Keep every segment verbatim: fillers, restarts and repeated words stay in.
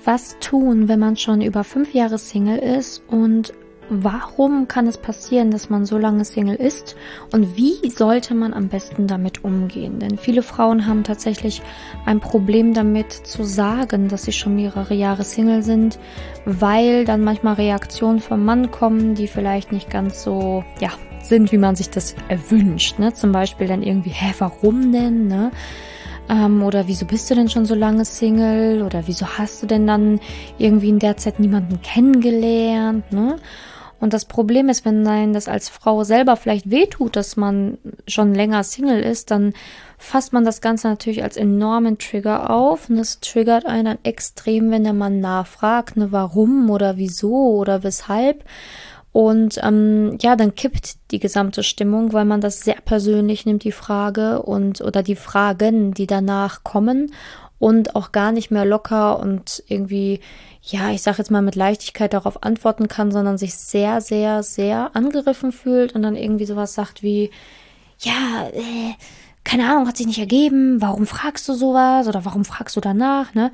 Was tun, wenn man schon über fünf Jahre Single ist, und warum kann es passieren, dass man so lange Single ist, und wie sollte man am besten damit umgehen? Denn viele Frauen haben tatsächlich ein Problem damit zu sagen, dass sie schon mehrere Jahre Single sind, weil dann manchmal Reaktionen vom Mann kommen, die vielleicht nicht ganz so, ja, sind, wie man sich das erwünscht, ne? Zum Beispiel dann irgendwie, hä, warum denn, ne? Ähm, oder wieso bist du denn schon so lange Single? Oder wieso hast du denn dann irgendwie in der Zeit niemanden kennengelernt, ne? Und das Problem ist, wenn einem das als Frau selber vielleicht wehtut, dass man schon länger Single ist, dann fasst man das Ganze natürlich als enormen Trigger auf. Und das triggert einen dann extrem, wenn der Mann nachfragt, ne, warum oder wieso oder weshalb. Und ähm, ja, dann kippt die gesamte Stimmung, weil man das sehr persönlich nimmt, die Frage und oder die Fragen, die danach kommen, und auch gar nicht mehr locker und irgendwie, ja, ich sag jetzt mal mit Leichtigkeit darauf antworten kann, sondern sich sehr, sehr, sehr angegriffen fühlt und dann irgendwie sowas sagt wie, ja, äh, keine Ahnung, hat sich nicht ergeben, warum fragst du sowas oder warum fragst du danach, ne?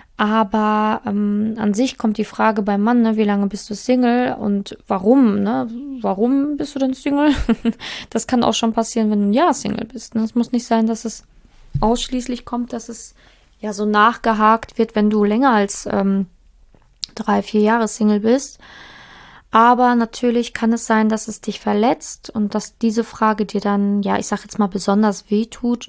Aber ähm, an sich kommt die Frage beim Mann, ne, wie lange bist du Single und warum, ne? Warum bist du denn Single? Das kann auch schon passieren, wenn du ein Jahr Single bist, ne? Es muss nicht sein, dass es ausschließlich kommt, dass es ja so nachgehakt wird, wenn du länger als ähm, drei, vier Jahre Single bist. Aber natürlich kann es sein, dass es dich verletzt und dass diese Frage dir dann, ja, ich sag jetzt mal besonders wehtut,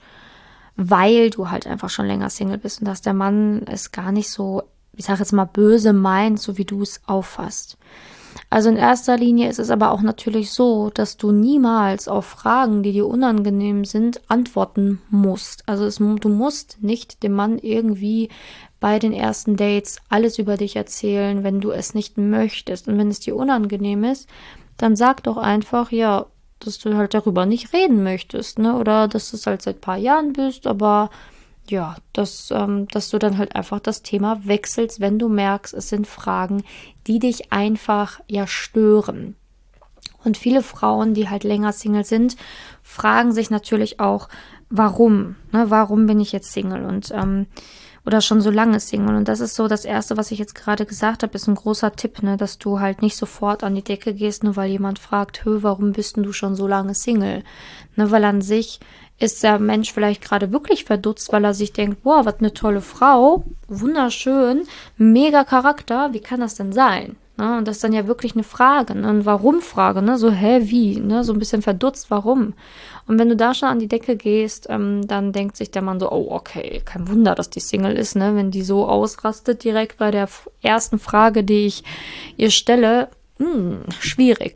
weil du halt einfach schon länger Single bist und dass der Mann es gar nicht so, ich sag jetzt mal böse meint, so wie du es auffasst. Also in erster Linie ist es aber auch natürlich so, dass du niemals auf Fragen, die dir unangenehm sind, antworten musst. Also es, du musst nicht dem Mann irgendwie bei den ersten Dates alles über dich erzählen, wenn du es nicht möchtest. Und wenn es dir unangenehm ist, dann sag doch einfach, ja, dass du halt darüber nicht reden möchtest, ne? Oder dass du es halt seit ein paar Jahren bist, aber ja, dass, ähm, dass du dann halt einfach das Thema wechselst, wenn du merkst, es sind Fragen, die dich einfach ja stören. Und viele Frauen, die halt länger Single sind, fragen sich natürlich auch, warum, ne? Warum bin ich jetzt Single und ähm, oder schon so lange Single? Und das ist so das Erste, was ich jetzt gerade gesagt habe, ist ein großer Tipp, ne, dass du halt nicht sofort an die Decke gehst, nur weil jemand fragt, hö, warum bist denn du schon so lange Single? Ne, weil an sich ist der Mensch vielleicht gerade wirklich verdutzt, weil er sich denkt, boah, was eine tolle Frau, wunderschön, mega Charakter, wie kann das denn sein? Ne, und das ist dann ja wirklich eine Frage, ne, eine Warum-Frage, ne, so, hä, wie, ne, so ein bisschen verdutzt, warum? Und wenn du da schon an die Decke gehst, ähm, dann denkt sich der Mann so, oh, okay, kein Wunder, dass die Single ist, ne, wenn die so ausrastet direkt bei der f- ersten Frage, die ich ihr stelle, hm, schwierig.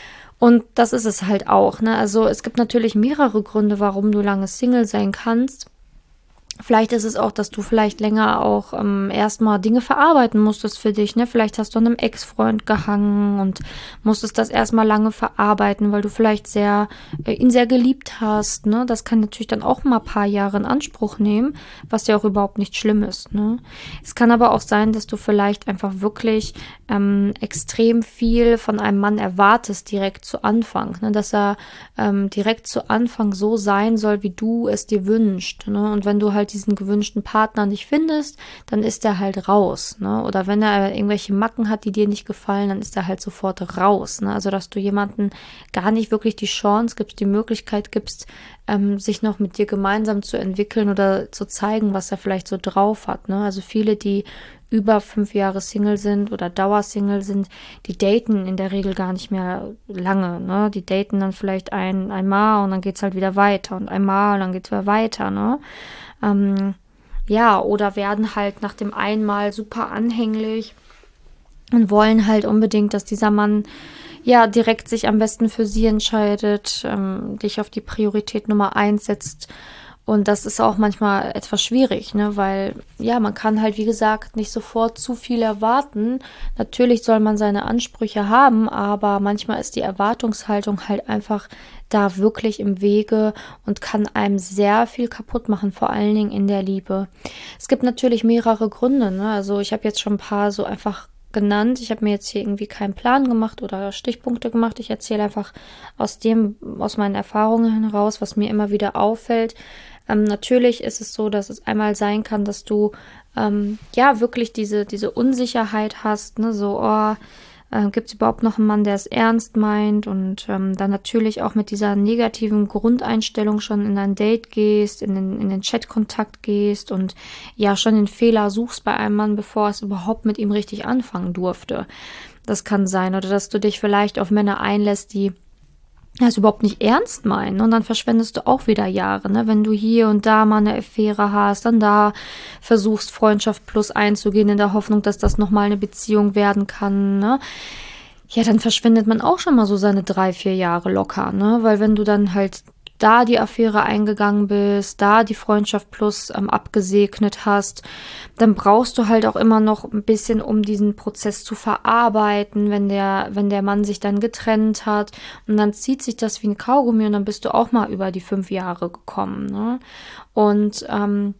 Und das ist es halt auch, ne, also es gibt natürlich mehrere Gründe, warum du lange Single sein kannst. Vielleicht ist es auch, dass du vielleicht länger auch ähm, erstmal Dinge verarbeiten musstest für dich, ne? Vielleicht hast du an einem Ex-Freund gehangen und musstest das erstmal lange verarbeiten, weil du vielleicht sehr äh, ihn sehr geliebt hast, ne? Das kann natürlich dann auch mal ein paar Jahre in Anspruch nehmen, was ja auch überhaupt nicht schlimm ist, ne? Es kann aber auch sein, dass du vielleicht einfach wirklich ähm, extrem viel von einem Mann erwartest direkt zu Anfang, ne? Dass er ähm, direkt zu Anfang so sein soll, wie du es dir wünschst, ne? Und wenn du halt diesen gewünschten Partner nicht findest, dann ist er halt raus, ne? Oder wenn er irgendwelche Macken hat, die dir nicht gefallen, dann ist er halt sofort raus, ne? Also, dass du jemanden gar nicht wirklich die Chance gibst, die Möglichkeit gibst, ähm, sich noch mit dir gemeinsam zu entwickeln oder zu zeigen, was er vielleicht so drauf hat, ne? Also viele, die über fünf Jahre Single sind oder Dauersingle sind, die daten in der Regel gar nicht mehr lange, ne? Die daten dann vielleicht ein einmal und dann geht's halt wieder weiter und einmal und dann geht's wieder weiter, ne? Ähm, ja, oder werden halt nach dem einmal super anhänglich und wollen halt unbedingt, dass dieser Mann ja direkt sich am besten für sie entscheidet, ähm, dich auf die Priorität Nummer eins setzt. Und das ist auch manchmal etwas schwierig, ne, weil, ja, man kann halt, wie gesagt, nicht sofort zu viel erwarten. Natürlich soll man seine Ansprüche haben, aber manchmal ist die Erwartungshaltung halt einfach da wirklich im Wege und kann einem sehr viel kaputt machen, vor allen Dingen in der Liebe. Es gibt natürlich mehrere Gründe, ne, also ich habe jetzt schon ein paar so einfach genannt. Ich habe mir jetzt hier irgendwie keinen Plan gemacht oder Stichpunkte gemacht. Ich erzähle einfach aus dem, aus meinen Erfahrungen heraus, was mir immer wieder auffällt. Ähm, natürlich ist es so, dass es einmal sein kann, dass du ähm, ja wirklich diese, diese Unsicherheit hast, ne, so, oh, äh, gibt es überhaupt noch einen Mann, der es ernst meint, und ähm, dann natürlich auch mit dieser negativen Grundeinstellung schon in ein Date gehst, in den, in den Chatkontakt gehst und ja schon den Fehler suchst bei einem Mann, bevor es überhaupt mit ihm richtig anfangen durfte. Das kann sein. Oder dass du dich vielleicht auf Männer einlässt, die das überhaupt nicht ernst meinen, und dann verschwendest du auch wieder Jahre, ne? Wenn du hier und da mal eine Affäre hast, dann da versuchst, Freundschaft plus einzugehen, in der Hoffnung, dass das nochmal eine Beziehung werden kann, ne? Ja, dann verschwendet man auch schon mal so seine drei, vier Jahre locker, ne? Weil wenn du dann halt da die Affäre eingegangen bist, da die Freundschaft plus ähm, abgesegnet hast, dann brauchst du halt auch immer noch ein bisschen, um diesen Prozess zu verarbeiten, wenn der, wenn der Mann sich dann getrennt hat, und dann zieht sich das wie ein Kaugummi, und dann bist du auch mal über die fünf Jahre gekommen, ne? Und ähm,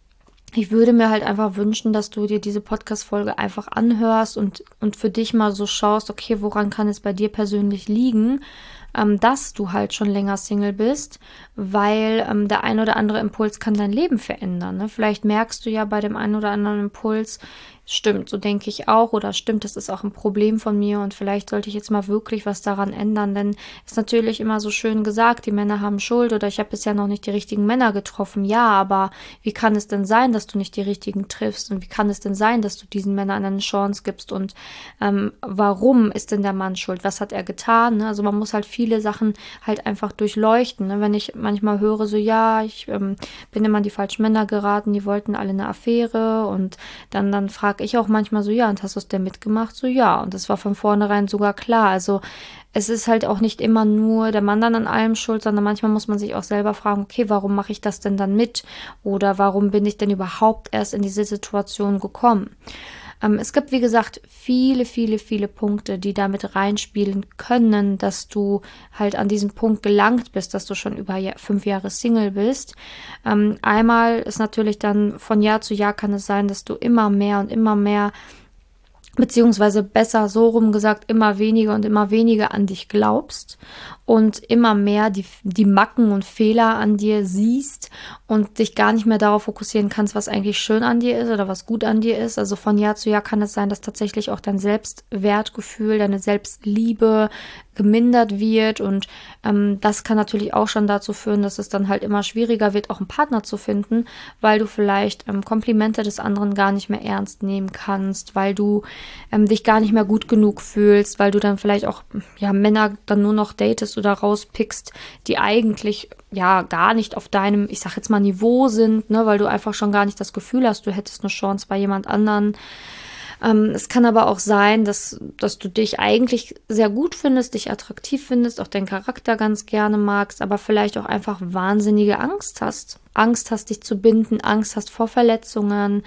ich würde mir halt einfach wünschen, dass du dir diese Podcast-Folge einfach anhörst und, und für dich mal so schaust, okay, woran kann es bei dir persönlich liegen, ähm, dass du halt schon länger Single bist, weil ähm, der ein oder andere Impuls kann dein Leben verändern, ne? Vielleicht merkst du ja bei dem einen oder anderen Impuls, stimmt, so denke ich auch, oder stimmt, das ist auch ein Problem von mir und vielleicht sollte ich jetzt mal wirklich was daran ändern, denn ist natürlich immer so schön gesagt, die Männer haben Schuld oder ich habe bisher noch nicht die richtigen Männer getroffen. Ja, aber wie kann es denn sein, dass du nicht die richtigen triffst, und wie kann es denn sein, dass du diesen Männern eine Chance gibst, und ähm, warum ist denn der Mann schuld? Was hat er getan? Ne? Also man muss halt viele Sachen halt einfach durchleuchten. Ne? Wenn ich manchmal höre, so ja, ich ähm, bin immer an die falschen Männer geraten, die wollten alle eine Affäre, und dann, dann frage ich auch manchmal so, ja, und hast du es denn mitgemacht? So, ja, und das war von vornherein sogar klar. Also es ist halt auch nicht immer nur der Mann dann an allem schuld, sondern manchmal muss man sich auch selber fragen, okay, warum mache ich das denn dann mit? Oder warum bin ich denn überhaupt erst in diese Situation gekommen? Ähm, es gibt, wie gesagt, viele, viele, viele Punkte, die damit reinspielen können, dass du halt an diesen Punkt gelangt bist, dass du schon über fünf Jahre Single bist. Ähm, einmal ist natürlich dann von Jahr zu Jahr kann es sein, dass du immer mehr und immer mehr, beziehungsweise besser so rum gesagt, immer weniger und immer weniger an dich glaubst und immer mehr die, die Macken und Fehler an dir siehst und dich gar nicht mehr darauf fokussieren kannst, was eigentlich schön an dir ist oder was gut an dir ist. Also von Jahr zu Jahr kann es sein, dass tatsächlich auch dein Selbstwertgefühl, deine Selbstliebe gemindert wird, und ähm, das kann natürlich auch schon dazu führen, dass es dann halt immer schwieriger wird, auch einen Partner zu finden, weil du vielleicht ähm, Komplimente des anderen gar nicht mehr ernst nehmen kannst, weil du ähm, dich gar nicht mehr gut genug fühlst, weil du dann vielleicht auch ja Männer dann nur noch datest oder rauspickst, die eigentlich ja gar nicht auf deinem, ich sag jetzt mal, Niveau sind, ne, weil du einfach schon gar nicht das Gefühl hast, du hättest eine Chance bei jemand anderen. Ähm, es kann aber auch sein, dass, dass du dich eigentlich sehr gut findest, dich attraktiv findest, auch deinen Charakter ganz gerne magst, aber vielleicht auch einfach wahnsinnige Angst hast. Angst hast, dich zu binden, Angst hast vor Verletzungen,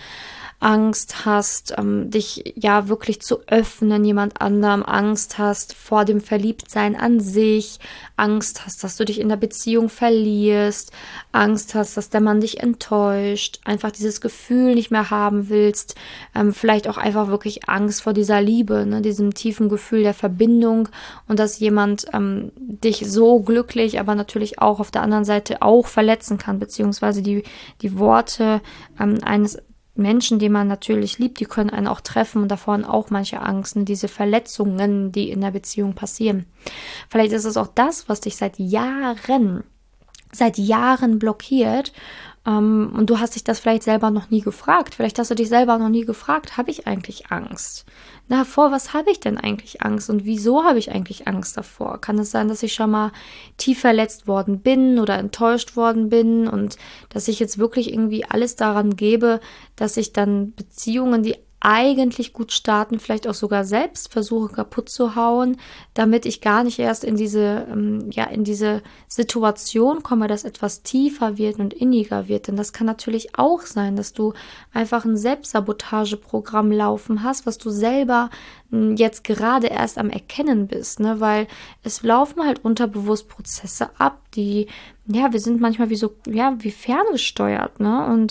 Angst hast, ähm, dich ja wirklich zu öffnen jemand anderem, Angst hast vor dem Verliebtsein an sich, Angst hast, dass du dich in der Beziehung verlierst, Angst hast, dass der Mann dich enttäuscht, einfach dieses Gefühl nicht mehr haben willst, ähm, vielleicht auch einfach wirklich Angst vor dieser Liebe, ne, diesem tiefen Gefühl der Verbindung, und dass jemand ähm, dich so glücklich, aber natürlich auch auf der anderen Seite auch verletzen kann, beziehungsweise die, die Worte ähm, eines Menschen, die man natürlich liebt, die können einen auch treffen, und davor auch manche Angst, ne, diese Verletzungen, die in der Beziehung passieren. Vielleicht ist es auch das, was dich seit Jahren, seit Jahren blockiert, ähm, und du hast dich das vielleicht selber noch nie gefragt. Vielleicht hast du dich selber noch nie gefragt, habe ich eigentlich Angst? Na, vor was habe ich denn eigentlich Angst, und wieso habe ich eigentlich Angst davor? Kann es sein, dass ich schon mal tief verletzt worden bin oder enttäuscht worden bin und dass ich jetzt wirklich irgendwie alles daran gebe, dass ich dann Beziehungen, die eigentlich gut starten, vielleicht auch sogar selbst versuche kaputt zu hauen, damit ich gar nicht erst in diese, ähm, ja, in diese Situation komme, dass etwas tiefer wird und inniger wird. Denn das kann natürlich auch sein, dass du einfach ein Selbstsabotageprogramm laufen hast, was du selber m, jetzt gerade erst am Erkennen bist, ne? Weil es laufen halt unterbewusst Prozesse ab, die, ja, wir sind manchmal wie so, ja, wie ferngesteuert, ne? Und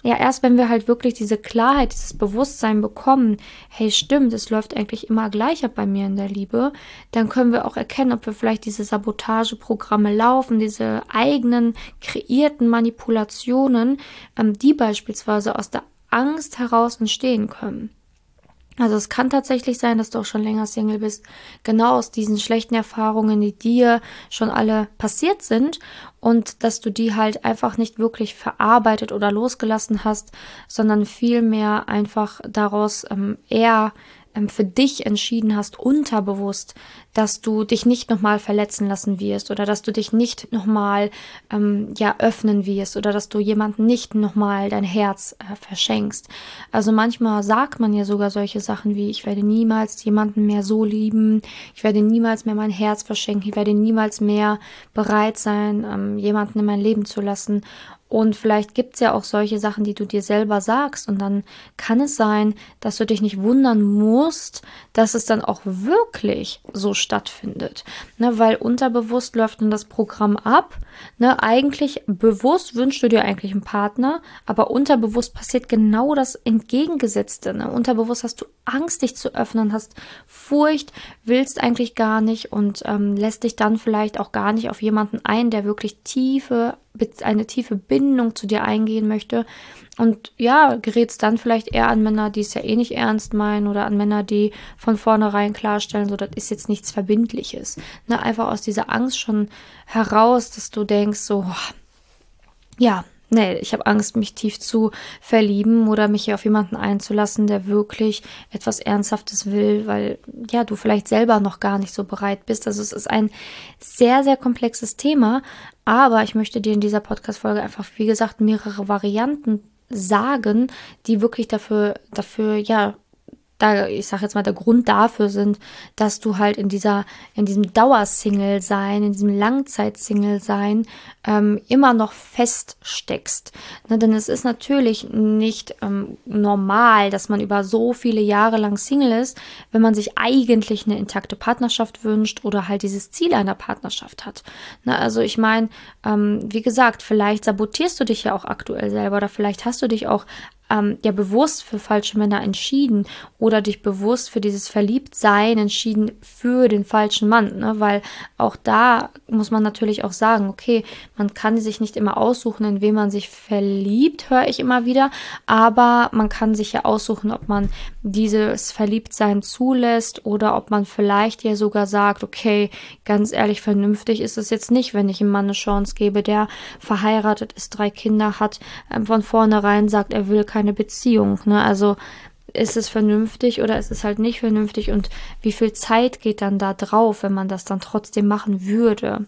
ja, erst wenn wir halt wirklich diese Klarheit, dieses Bewusstsein bekommen, hey, stimmt, es läuft eigentlich immer gleich ab bei mir in der Liebe, dann können wir auch erkennen, ob wir vielleicht diese Sabotageprogramme laufen, diese eigenen kreierten Manipulationen, ähm, die beispielsweise aus der Angst heraus entstehen können. Also es kann tatsächlich sein, dass du auch schon länger Single bist, genau aus diesen schlechten Erfahrungen, die dir schon alle passiert sind und dass du die halt einfach nicht wirklich verarbeitet oder losgelassen hast, sondern vielmehr einfach daraus ähm, eher ähm, für dich entschieden hast, unterbewusst, dass du dich nicht nochmal verletzen lassen wirst oder dass du dich nicht nochmal ähm, ja, öffnen wirst oder dass du jemandem nicht nochmal dein Herz äh, verschenkst. Also manchmal sagt man ja sogar solche Sachen wie, ich werde niemals jemanden mehr so lieben, ich werde niemals mehr mein Herz verschenken, ich werde niemals mehr bereit sein, ähm, jemanden in mein Leben zu lassen. Und vielleicht gibt's ja auch solche Sachen, die du dir selber sagst. Und dann kann es sein, dass du dich nicht wundern musst, dass es dann auch wirklich so stattfindet. Ne, weil unterbewusst läuft dann das Programm ab. Ne, eigentlich bewusst wünschst du dir eigentlich einen Partner, aber unterbewusst passiert genau das Entgegengesetzte. Ne? Unterbewusst hast du Angst, dich zu öffnen, hast Furcht, willst eigentlich gar nicht und ähm, lässt dich dann vielleicht auch gar nicht auf jemanden ein, der wirklich tiefe eine tiefe Bindung zu dir eingehen möchte und ja, gerätst dann vielleicht eher an Männer, die es ja eh nicht ernst meinen oder an Männer, die von vornherein klarstellen, so, das ist jetzt nichts Verbindliches. Ne, einfach aus dieser Angst schon heraus, dass du denkst so, ja, nee, ich habe Angst, mich tief zu verlieben oder mich hier auf jemanden einzulassen, der wirklich etwas Ernsthaftes will, weil ja, du vielleicht selber noch gar nicht so bereit bist. Also es ist ein sehr, sehr komplexes Thema, aber ich möchte dir in dieser Podcast-Folge einfach, wie gesagt, mehrere Varianten sagen, die wirklich dafür, dafür, ja, da, ich sag jetzt mal, der Grund dafür sind, dass du halt in dieser, in diesem Dauersingle-Sein, in diesem Langzeit-Single-Sein ähm, immer noch feststeckst. Ne, denn es ist natürlich nicht ähm, normal, dass man über so viele Jahre lang Single ist, wenn man sich eigentlich eine intakte Partnerschaft wünscht oder halt dieses Ziel einer Partnerschaft hat. Ne, also ich meine, ähm, wie gesagt, vielleicht sabotierst du dich ja auch aktuell selber oder vielleicht hast du dich auch Ähm, ja bewusst für falsche Männer entschieden oder dich bewusst für dieses Verliebtsein entschieden für den falschen Mann, ne? Weil auch da muss man natürlich auch sagen, okay, man kann sich nicht immer aussuchen, in wen man sich verliebt, höre ich immer wieder, aber man kann sich ja aussuchen, ob man dieses Verliebtsein zulässt oder ob man vielleicht ja sogar sagt, okay, ganz ehrlich, vernünftig ist es jetzt nicht, wenn ich einem Mann eine Chance gebe, der verheiratet ist, drei Kinder hat, ähm, von vornherein sagt, er will keine Beziehung, ne? Also ist es vernünftig oder ist es halt nicht vernünftig und wie viel Zeit geht dann da drauf, wenn man das dann trotzdem machen würde?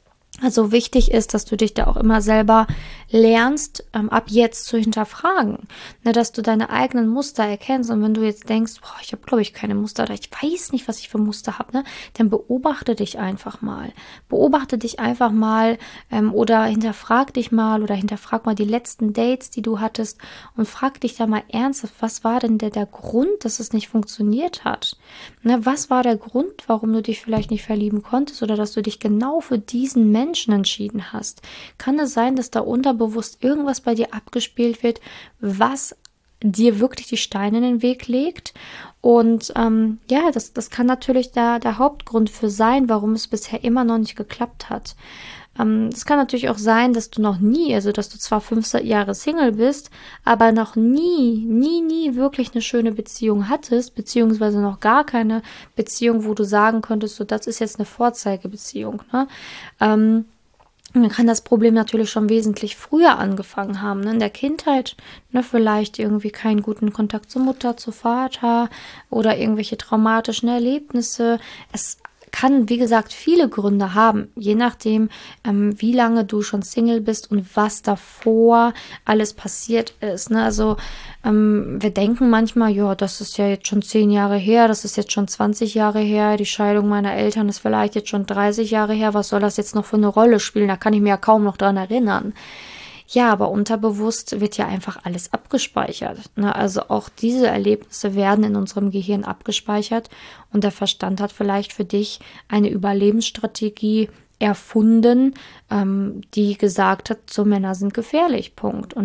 Also wichtig ist, dass du dich da auch immer selber lernst, ähm, ab jetzt zu hinterfragen, ne, dass du deine eigenen Muster erkennst und wenn du jetzt denkst, boah, ich habe glaube ich keine Muster oder ich weiß nicht, was ich für Muster habe, ne, dann beobachte dich einfach mal, beobachte dich einfach mal ähm, oder hinterfrag dich mal oder hinterfrag mal die letzten Dates, die du hattest und frag dich da mal ernsthaft, was war denn der, der Grund, dass es nicht funktioniert hat, ne, was war der Grund, warum du dich vielleicht nicht verlieben konntest oder dass du dich genau für diesen Menschen Menschen entschieden hast. Kann es sein, dass da unterbewusst irgendwas bei dir abgespielt wird, was dir wirklich die Steine in den Weg legt? Und ähm, ja, das, das kann natürlich da der Hauptgrund für sein, warum es bisher immer noch nicht geklappt hat. Ähm, es kann natürlich auch sein, dass du noch nie, also dass du zwar fünf Jahre Single bist, aber noch nie, nie, nie wirklich eine schöne Beziehung hattest, beziehungsweise noch gar keine Beziehung, wo du sagen könntest, so das ist jetzt eine Vorzeigebeziehung, ne? Ähm, dann kann das Problem natürlich schon wesentlich früher angefangen haben, ne? In der Kindheit, ne? Vielleicht irgendwie keinen guten Kontakt zur Mutter, zu Vater oder irgendwelche traumatischen Erlebnisse. Es kann, wie gesagt, viele Gründe haben, je nachdem, ähm, wie lange du schon Single bist und was davor alles passiert ist. Ne? Also ähm, wir denken manchmal, ja, das ist ja jetzt schon zehn Jahre her, das ist jetzt schon zwanzig Jahre her, die Scheidung meiner Eltern ist vielleicht jetzt schon dreißig Jahre her, was soll das jetzt noch für eine Rolle spielen? Da kann ich mir ja kaum noch dran erinnern. Ja, aber unterbewusst wird ja einfach alles abgespeichert. Ne? Also auch diese Erlebnisse werden in unserem Gehirn abgespeichert und der Verstand hat vielleicht für dich eine Überlebensstrategie erfunden, ähm, die gesagt hat, so Männer sind gefährlich, Punkt. Und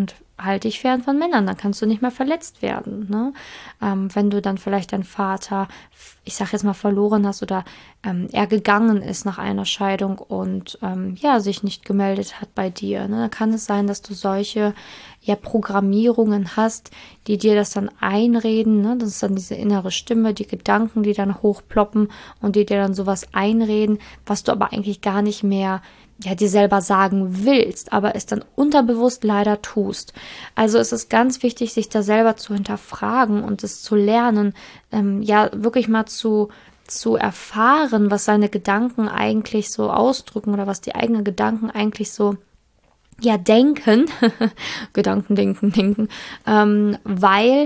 halt dich fern von Männern, dann kannst du nicht mehr verletzt werden, ne? Ähm, wenn du dann vielleicht deinen Vater, ich sag jetzt mal, verloren hast oder ähm, er gegangen ist nach einer Scheidung und ähm, ja, sich nicht gemeldet hat bei dir, ne? Dann kann es sein, dass du solche ja Programmierungen hast, die dir das dann einreden, ne? Das ist dann diese innere Stimme, die Gedanken, die dann hochploppen und die dir dann sowas einreden, was du aber eigentlich gar nicht mehr ja dir selber sagen willst, aber es dann unterbewusst leider tust. Also es ist ganz wichtig, sich da selber zu hinterfragen und es zu lernen, ähm, ja wirklich mal zu zu erfahren, was seine Gedanken eigentlich so ausdrücken oder was die eigenen Gedanken eigentlich so ja denken, Gedanken denken, denken, ähm, weil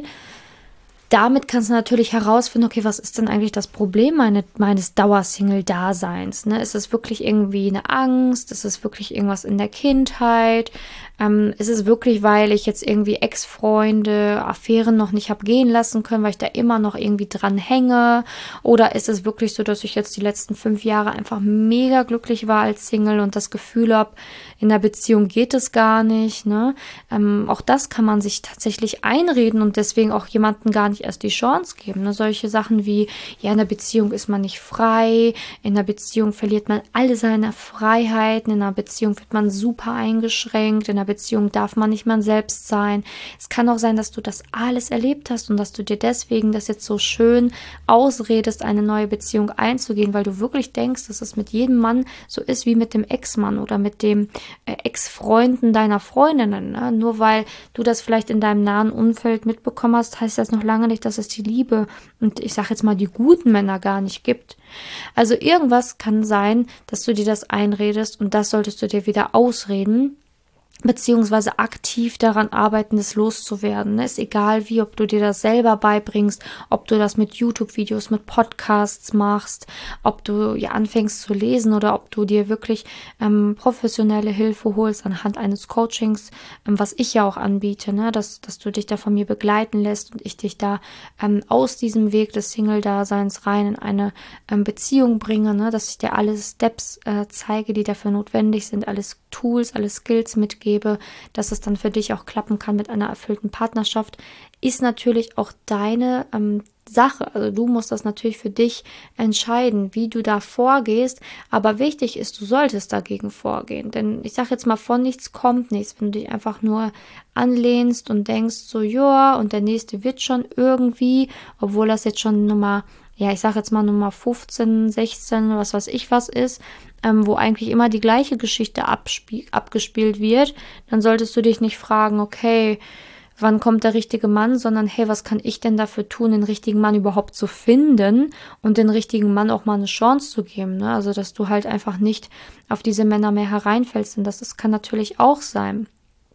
damit kannst du natürlich herausfinden, okay, was ist denn eigentlich das Problem meine, meines Dauersingle-Daseins? Ne? Ist es wirklich irgendwie eine Angst? Ist es wirklich irgendwas in der Kindheit? Ähm, ist es wirklich, weil ich jetzt irgendwie Ex-Freunde, Affären noch nicht habe gehen lassen können, weil ich da immer noch irgendwie dran hänge? Oder ist es wirklich so, dass ich jetzt die letzten fünf Jahre einfach mega glücklich war als Single und das Gefühl habe, in der Beziehung geht es gar nicht, ne? Ähm, auch das kann man sich tatsächlich einreden und deswegen auch jemanden gar nicht erst die Chance geben. Ne? Solche Sachen wie, ja, in der Beziehung ist man nicht frei, in der Beziehung verliert man alle seine Freiheiten, in der Beziehung wird man super eingeschränkt, in der Beziehung darf man nicht man selbst sein. Es kann auch sein, dass du das alles erlebt hast und dass du dir deswegen das jetzt so schön ausredest, eine neue Beziehung einzugehen, weil du wirklich denkst, dass es mit jedem Mann so ist wie mit dem Ex-Mann oder mit dem äh, Ex-Freunden deiner Freundinnen. Ne? Nur weil du das vielleicht in deinem nahen Umfeld mitbekommen hast, heißt das noch lange nicht, dass es die Liebe und ich sage jetzt mal die guten Männer gar nicht gibt. Also irgendwas kann sein, dass du dir das einredest und das solltest du dir wieder ausreden, beziehungsweise aktiv daran arbeiten, das loszuwerden. Ist egal wie, ob du dir das selber beibringst, ob du das mit YouTube-Videos, mit Podcasts machst, ob du ja anfängst zu lesen oder ob du dir wirklich ähm, professionelle Hilfe holst anhand eines Coachings, ähm, was ich ja auch anbiete, ne? dass, dass du dich da von mir begleiten lässt und ich dich da ähm, aus diesem Weg des Single-Daseins rein in eine ähm, Beziehung bringe, ne? Dass ich dir alle Steps äh, zeige, die dafür notwendig sind, alles Tools, alle Skills mitgebe, dass es dann für dich auch klappen kann mit einer erfüllten Partnerschaft, ist natürlich auch deine ähm, Sache. Also du musst das natürlich für dich entscheiden, wie du da vorgehst, aber wichtig ist, du solltest dagegen vorgehen, denn ich sage jetzt mal, von nichts kommt nichts, wenn du dich einfach nur anlehnst und denkst so, ja, und der nächste wird schon irgendwie, obwohl das jetzt schon Nummer ja, ich sage jetzt mal Nummer fünfzehn, sechzehn, was weiß ich was ist, ähm, wo eigentlich immer die gleiche Geschichte abspie- abgespielt wird, dann solltest du dich nicht fragen, okay, wann kommt der richtige Mann, sondern hey, was kann ich denn dafür tun, den richtigen Mann überhaupt zu finden und den richtigen Mann auch mal eine Chance zu geben, ne? Also, dass du halt einfach nicht auf diese Männer mehr hereinfällst und das, das kann natürlich auch sein.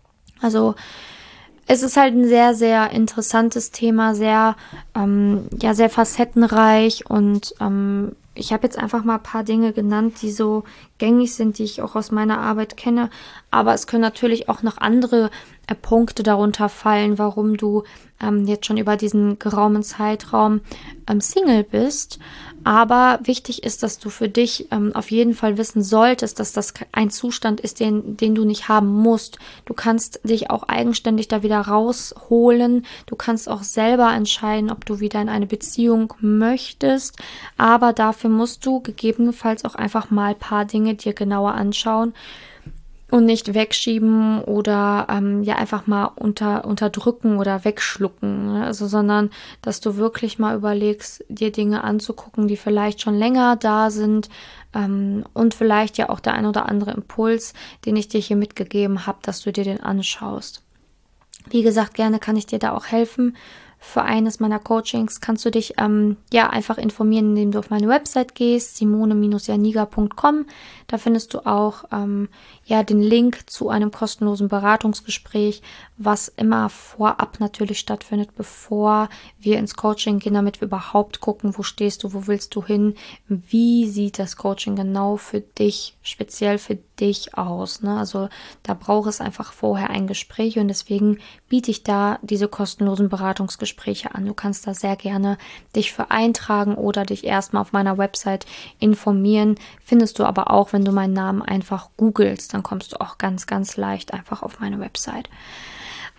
Also, es ist halt ein sehr, sehr interessantes Thema, sehr, ähm, ja, sehr facettenreich und ähm, ich habe jetzt einfach mal ein paar Dinge genannt, die so gängig sind, die ich auch aus meiner Arbeit kenne, aber es können natürlich auch noch andere äh, Punkte darunter fallen, warum du ähm, jetzt schon über diesen geraumen Zeitraum ähm, Single bist. Aber wichtig ist, dass du für dich ähm, auf jeden Fall wissen solltest, dass das ein Zustand ist, den, den du nicht haben musst. Du kannst dich auch eigenständig da wieder rausholen. Du kannst auch selber entscheiden, ob du wieder in eine Beziehung möchtest. Aber dafür musst du gegebenenfalls auch einfach mal ein paar Dinge dir genauer anschauen und nicht wegschieben oder ähm, ja einfach mal unter unterdrücken oder wegschlucken, ne? Also sondern dass du wirklich mal überlegst, dir Dinge anzugucken, die vielleicht schon länger da sind ähm, und vielleicht ja auch der ein oder andere Impuls, den ich dir hier mitgegeben habe, dass du dir den anschaust. Wie gesagt, gerne kann ich dir da auch helfen. Für eines meiner Coachings kannst du dich ähm, ja einfach informieren, indem du auf meine Website gehst, simone Bindestrich janiga Punkt com. Da findest du auch ähm, ja den Link zu einem kostenlosen Beratungsgespräch, was immer vorab natürlich stattfindet, bevor wir ins Coaching gehen, damit wir überhaupt gucken, wo stehst du, wo willst du hin, wie sieht das Coaching genau für dich, speziell für dich aus, ne? Also da braucht es einfach vorher ein Gespräch und deswegen biete ich da diese kostenlosen Beratungsgespräche an. Du kannst da sehr gerne dich für eintragen oder dich erstmal auf meiner Website informieren. Findest du aber auch, wenn du meinen Namen einfach googelst, dann kommst du auch ganz, ganz leicht einfach auf meine Website.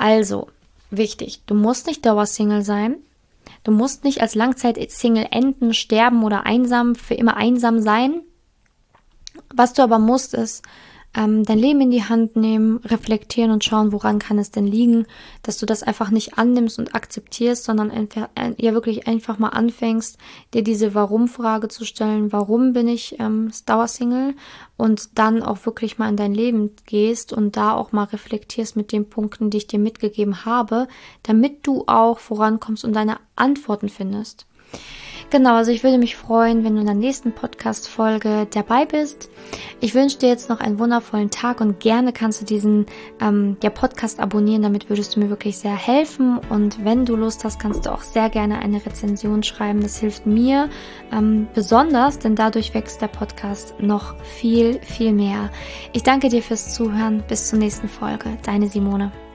Also, wichtig, du musst nicht Dauersingle sein. Du musst nicht als Langzeit-Single enden, sterben oder einsam, für immer einsam sein. Was du aber musst, ist ähm, dein Leben in die Hand nehmen, reflektieren und schauen, woran kann es denn liegen, dass du das einfach nicht annimmst und akzeptierst, sondern einfach, äh, ja wirklich einfach mal anfängst, dir diese Warum-Frage zu stellen, warum bin ich ähm, Dauersingle, und dann auch wirklich mal in dein Leben gehst und da auch mal reflektierst mit den Punkten, die ich dir mitgegeben habe, damit du auch vorankommst und deine Antworten findest. Genau, also ich würde mich freuen, wenn du in der nächsten Podcast-Folge dabei bist. Ich wünsche dir jetzt noch einen wundervollen Tag und gerne kannst du diesen ähm, ja, Podcast abonnieren, damit würdest du mir wirklich sehr helfen. Und wenn du Lust hast, kannst du auch sehr gerne eine Rezension schreiben. Das hilft mir ähm, besonders, denn dadurch wächst der Podcast noch viel, viel mehr. Ich danke dir fürs Zuhören. Bis zur nächsten Folge. Deine Simone.